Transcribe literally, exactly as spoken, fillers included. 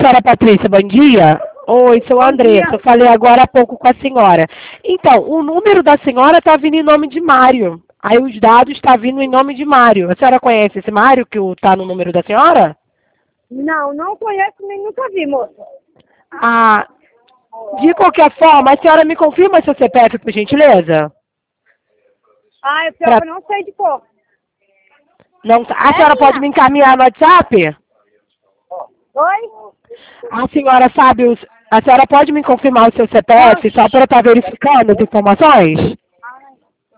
senhora Patrícia, bom dia. Oi, sou a Andressa, eu falei agora há pouco com a senhora. Então, o número da senhora está vindo em nome de Mário. Aí os dados estão vindo em nome de Mário. A senhora conhece esse Mário que está no número da senhora? Não, não conheço nem nunca vi, moça. Ah, de qualquer forma, a senhora me confirma seu C P F, por gentileza? Ah, eu, pra... eu não sei de cor. Não, a senhora pode me encaminhar no WhatsApp? Oi? A senhora sabe, os, a senhora pode me confirmar o seu C P F só para eu estar verificando as informações?